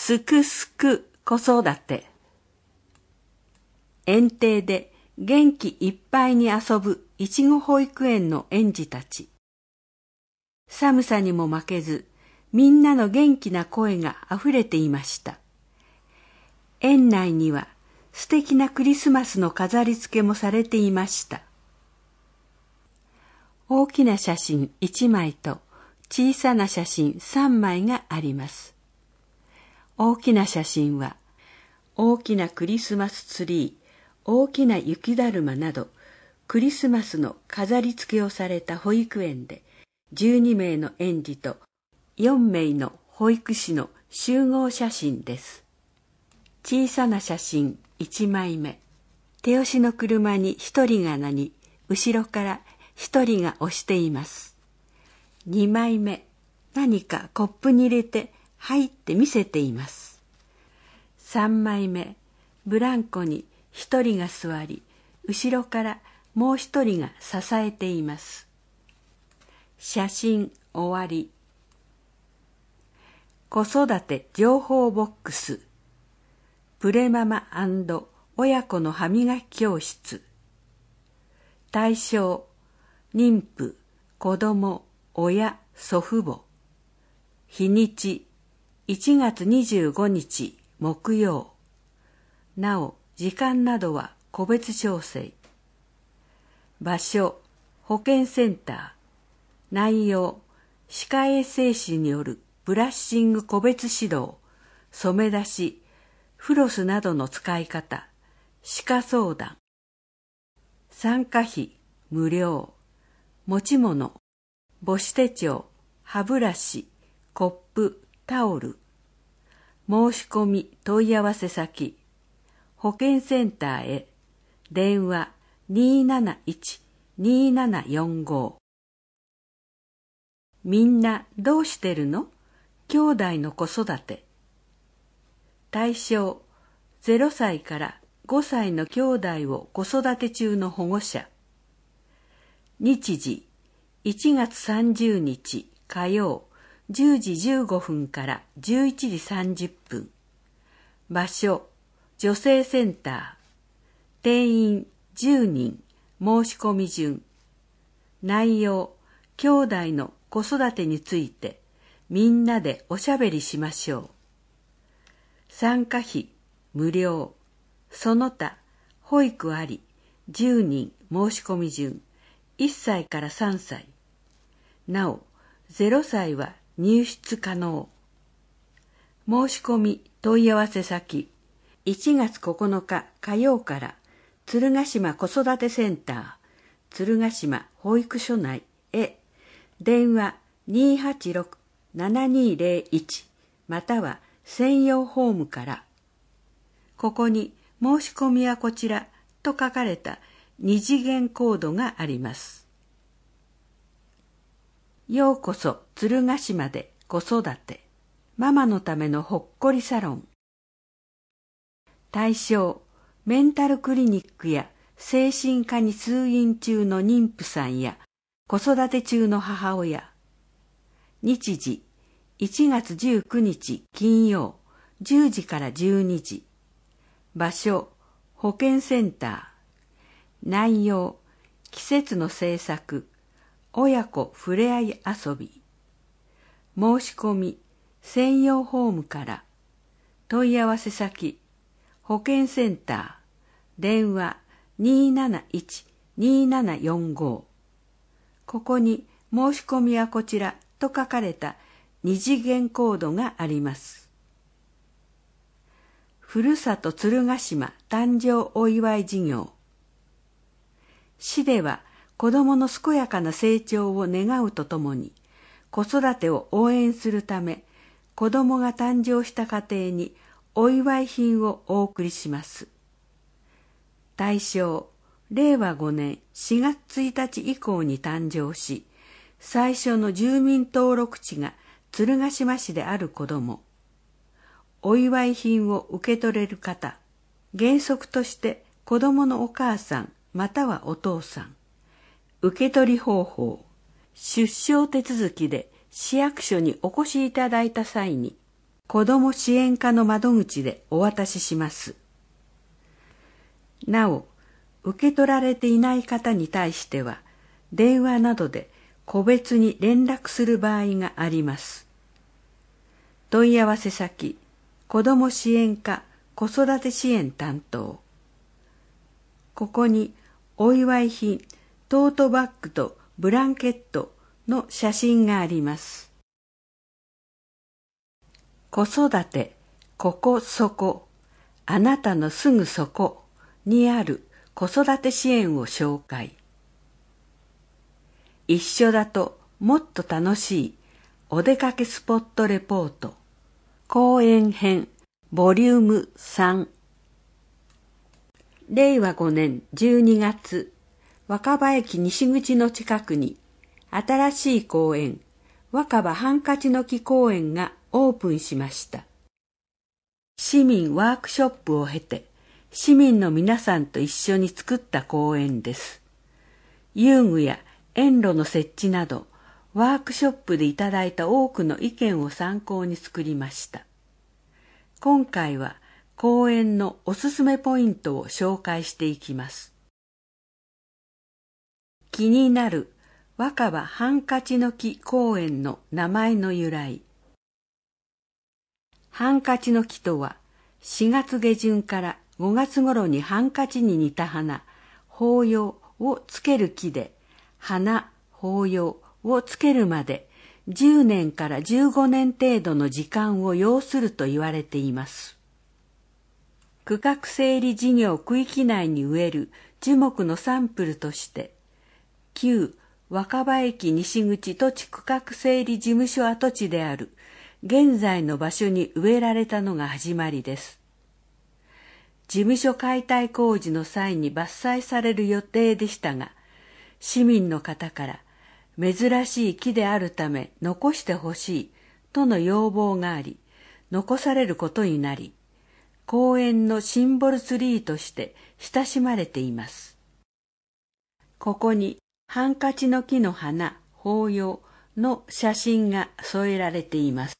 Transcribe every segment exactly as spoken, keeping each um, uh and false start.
すくすく子育て。園庭で元気いっぱいに遊ぶいちご保育園の園児たち。寒さにも負けず、みんなの元気な声があふれていました。園内には素敵なクリスマスの飾り付けもされていました。大きな写真いちまいと小さな写真さんまいがあります。大きな写真は大きなクリスマスツリー、大きな雪だるまなどクリスマスの飾り付けをされた保育園でじゅうにめいの園児とよんめいの保育士の集合写真です。小さな写真いちまいめ。手押しの車に一人が乗り、後ろから一人が押しています。にまいめ。何かコップに入れて入って見せています。さんまいめ。ブランコに一人が座り、後ろからもう一人が支えています。写真終わり。子育て情報ボックス。プレママ&親子の歯磨き教室。対象、妊婦、子供、親、祖父母。日にち、いちがつにじゅうごにち木曜。なお、時間などは個別調整。場所、保健センター。内容、歯科衛生士によるブラッシング個別指導、染め出し、フロスなどの使い方、歯科相談。参加費、無料。持ち物、母子手帳、歯ブラシ、コップ、タオル。申し込み問い合わせ先、保健センターへ。電話 にーなないち にーななよんご。みんなどうしてるの？兄弟の子育て。対象、ゼロさいからごさいの兄弟を子育て中の保護者。日時、いちがつさんじゅうにち火曜、じゅうじじゅうごふんからじゅういちじさんじゅっぷん。場所、女性センター。定員じゅうにん、申し込み順。内容、兄弟の子育てについてみんなでおしゃべりしましょう。参加費、無料。その他、保育あり、じゅうにん申し込み順。いっさいからさんさい。なお、ゼロさいは入室可能。申し込み問い合わせ先、いちがつここのか火曜から鶴ヶ島子育てセンター、鶴ヶ島保育所内へ。電話 にーはちろく ななにーぜろいち または専用ホームから。ここに申し込みはこちらと書かれた二次元コードがあります。ようこそ鶴ヶ島で子育て。ママのためのほっこりサロン。対象、メンタルクリニックや精神科に通院中の妊婦さんや子育て中の母親。日時、いちがつじゅうくにち金曜、じゅうじからじゅうにじ。場所、保健センター。内容、季節の制作、親子ふれあい遊び。申し込み、専用ホームから。問い合わせ先、保健センター。電話 にーなないち にーななよんご。ここに申し込みはこちらと書かれた二次元コードがあります。ふるさと鶴ヶ島誕生お祝い事業。市では子どもの健やかな成長を願うとともに、子育てを応援するため、子どもが誕生した家庭にお祝い品をお送りします。対象、れいわごねんしがつついたち以降に誕生し、最初の住民登録地が鶴ヶ島市である子ども。お祝い品を受け取れる方、原則として子どものお母さんまたはお父さん。受け取り方法、出生手続きで市役所にお越しいただいた際に、 子ども支援課の窓口でお渡しします。なお、受け取られていない方に対しては、電話などで個別に連絡する場合があります。問い合わせ先、子ども支援課子育て支援担当。ここにお祝い品、トートバッグとブランケットの写真があります。子育て、ここそこ、あなたのすぐそこにある子育て支援を紹介。一緒だともっと楽しいお出かけスポットレポート公園編ボリュームさん。れいわごねんじゅうにがつ、若葉駅西口の近くに新しい公園、若葉ハンカチの木公園がオープンしました。市民ワークショップを経て、市民の皆さんと一緒に作った公園です。遊具や園路の設置など、ワークショップでいただいた多くの意見を参考に作りました。今回は公園のおすすめポイントを紹介していきます。気になる若葉ハンカチの木公園の名前の由来。ハンカチの木とはしがつげじゅんからごがつ頃にハンカチに似た花、法要をつける木で、花、法要をつけるまでじゅうねんからじゅうごねん程度の時間を要すると言われています。区画整理事業区域内に植える樹木のサンプルとして、旧若葉駅西口土地区画整理事務所跡地である現在の場所に植えられたのが始まりです。事務所解体工事の際に伐採される予定でしたが、市民の方から珍しい木であるため残してほしいとの要望があり、残されることになり、公園のシンボルツリーとして親しまれています。ここにハンカチの木の花、法要の写真が添えられています。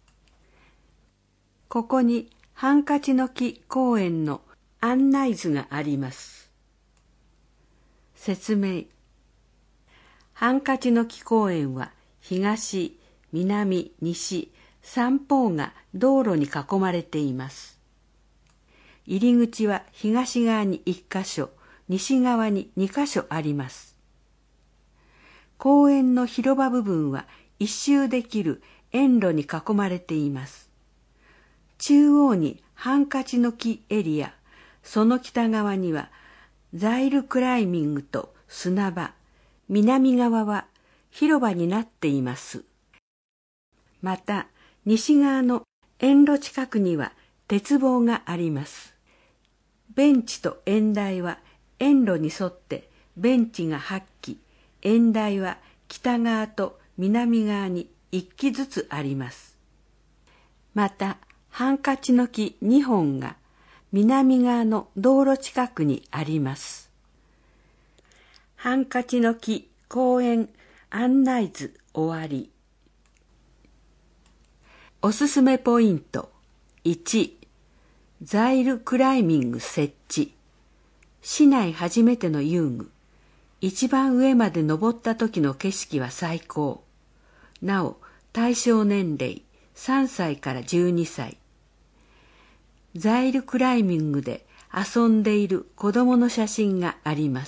ここにハンカチの木公園の案内図があります。説明。ハンカチの木公園は東、南、西、三方が道路に囲まれています。入り口は東側にいっかしょ、西側ににかしょあります。公園の広場部分は一周できる園路に囲まれています。中央にハンカチの木エリア、その北側にはザイルクライミングと砂場、南側は広場になっています。また、西側の園路近くには鉄棒があります。ベンチと縁台は園路に沿ってベンチがはっき、縁台は北側と南側にいっきずつあります。また、ハンカチの木にほんが南側の道路近くにあります。ハンカチの木公園案内図終わり。おすすめポイント。いち、ザイルクライミング設置。市内初めての遊具。一番上まで登った時の景色は最高。なお、対象年齢さんさいからじゅうにさい。ザイルクライミングで遊んでいる子供の写真があります。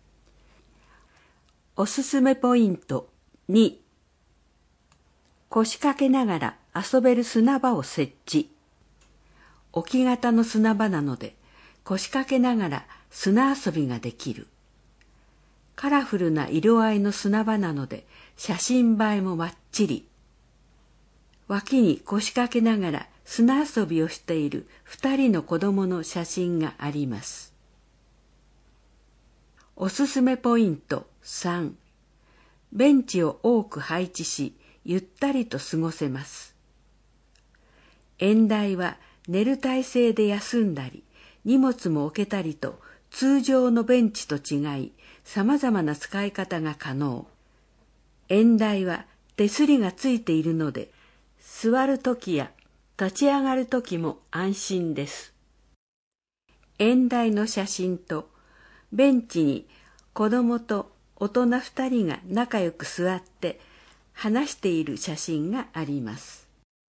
おすすめポイントに、腰掛けながら遊べる砂場を設置。置き型の砂場なので腰掛けながら砂遊びができる。カラフルな色合いの砂場なので写真映えもばっちり。脇に腰掛けながら砂遊びをしている二人の子供の写真があります。おすすめポイントさん、ベンチを多く配置しゆったりと過ごせます。縁台は寝る体勢で休んだり荷物も置けたりと通常のベンチと違いさまざまな使い方が可能。縁台は手すりがついているので座るときや立ち上がるときも安心です。縁台の写真と、ベンチに子供と大人二人が仲良く座って話している写真があります。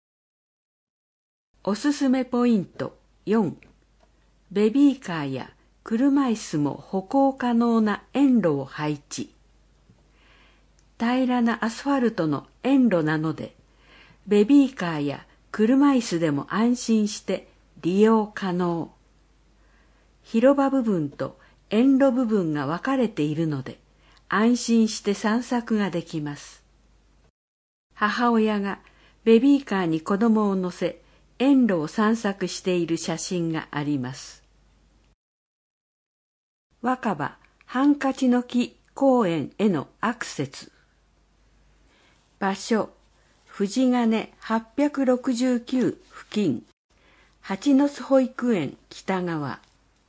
おすすめポイントよん、ベビーカーや車椅子も歩行可能な園路を配置。平らなアスファルトの園路なので、ベビーカーや車椅子でも安心して利用可能。広場部分と園路部分が分かれているので、安心して散策ができます。母親がベビーカーに子供を乗せ、園路を散策している写真があります。若葉ハンカチの木公園へのアクセス。場所、藤金はっぴゃくろくじゅうきゅう付近、蜂の巣保育園北側。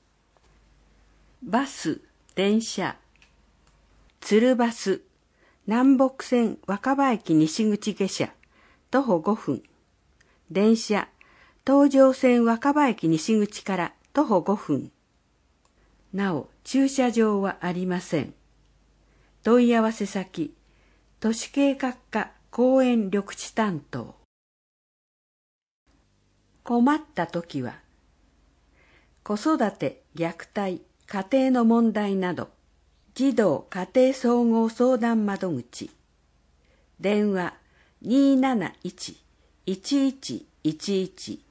バス、電車、鶴バス、南北線若葉駅西口下車、徒歩ごふん。電車、東上線若葉駅西口から徒歩ごふん。なお、駐車場はありません。問い合わせ先、都市計画課公園緑地担当。困ったときは、子育て、虐待、家庭の問題など、児童家庭総合相談窓口。電話 にーなないち いちいちいちいち。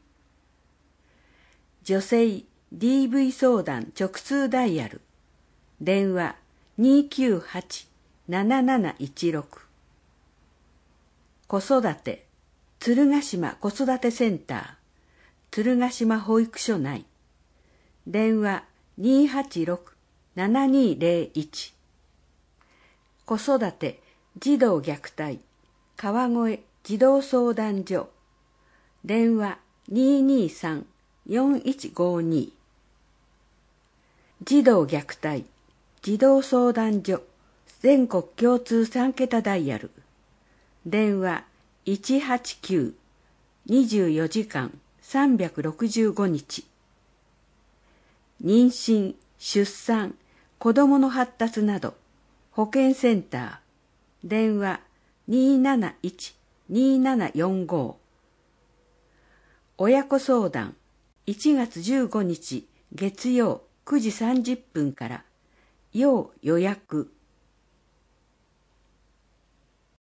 女性 ディーブイ 相談直通ダイヤル。電話 にーきゅうはち なななないちろく。子育て、鶴ヶ島子育てセンター、鶴ヶ島保育所内。電話 にーはちろく ななにーぜろいち。子育て、児童虐待、川越児童相談所。電話 にーにーさん よんいちごに。児童虐待、児童相談所全国共通さんけたダイヤル。電話 いちはちきゅう にじゅうよじかんさんびゃくろくじゅうごにち。妊娠、出産、子どもの発達など保健センター。電話 にーなないち にーななよんご。親子相談、いちがつじゅうごにち月曜くじさんじゅっぷんから要予約。